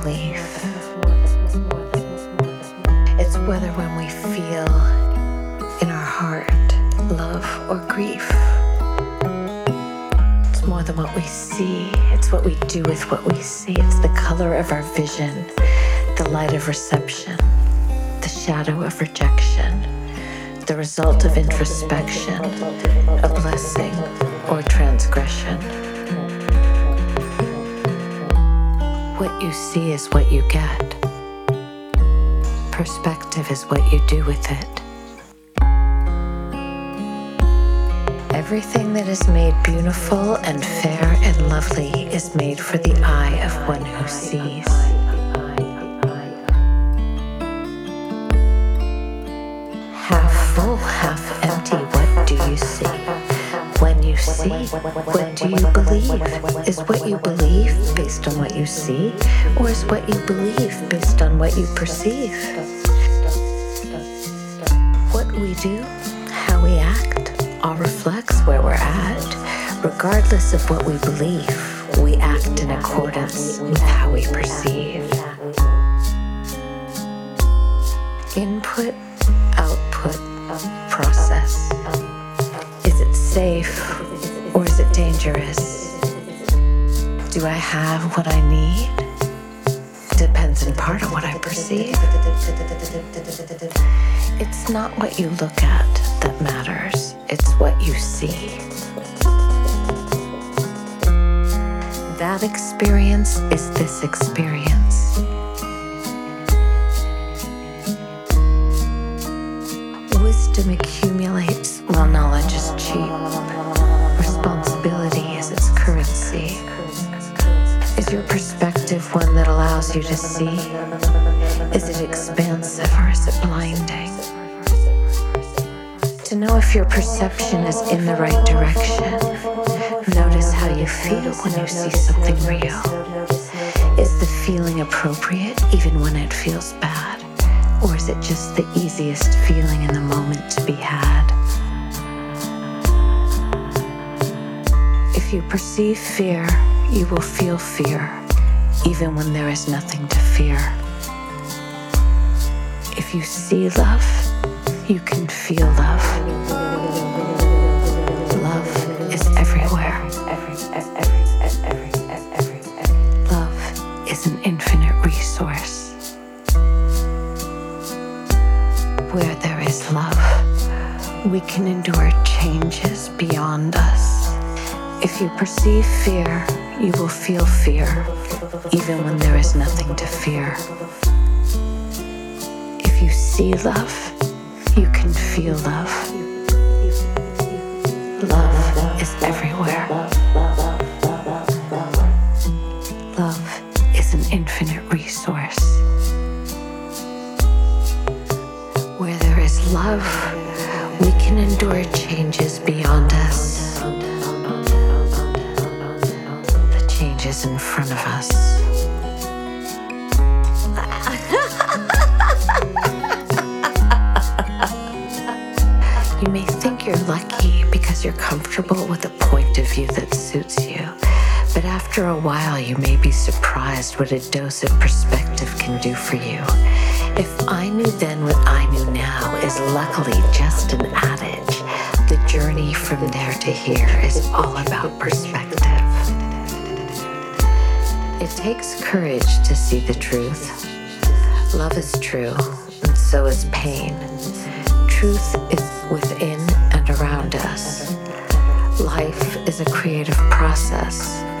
belief. It's whether when we feel in our heart love or grief. It's more than what we see, it's what we do with what we see. It's the color of our vision, the light of reception, the shadow of rejection, the result of introspection, a blessing or transgression. What you see is what you get. Perspective is what you do with it. Everything that is made beautiful and fair and lovely is made for the eye of one who sees. Half full, half empty, what do you see? When you see, what do you believe? Is what you believe based on what you see, or is what you believe based on what you perceive? What we do, how we act, all reflects where we're at. Regardless of what we believe, we act in accordance with how we perceive. Input, output, process. Is it safe or is it dangerous? Do I have what I need? Depends in part on what I perceive. It's not what you look at that matters, it's what you see. That experience is this experience. Wisdom accumulates while knowledge is cheap. Responsibility is its currency. Is your perspective one that allows you to see? Is it expansive or is it blinding? To know if your perception is in the right direction, notice how you feel when you see something real. Is the feeling appropriate even when it feels bad? Or is it just the easiest feeling in the moment to be had? If you perceive fear, you will feel fear, even when there is nothing to fear. If you see love, you can feel love. Love is everywhere. Love is an infinite resource. Where there is love, we can endure changes beyond us. If you perceive fear, you will feel fear, even when there is nothing to fear. If you see love, you can feel love. Love is everywhere. Love is an infinite resource. Where there is love, we can endure changes beyond us. The changes in front of us. You may think you're lucky because you're comfortable with a point of view that suits you. But after a while, you may be surprised what a dose of perspective can do for you. If I knew then what I knew now is luckily just an adage, the journey from there to here is all about perspective. It takes courage to see the truth. Love is true, and so is pain. Truth is within and around us. Life is a creative process.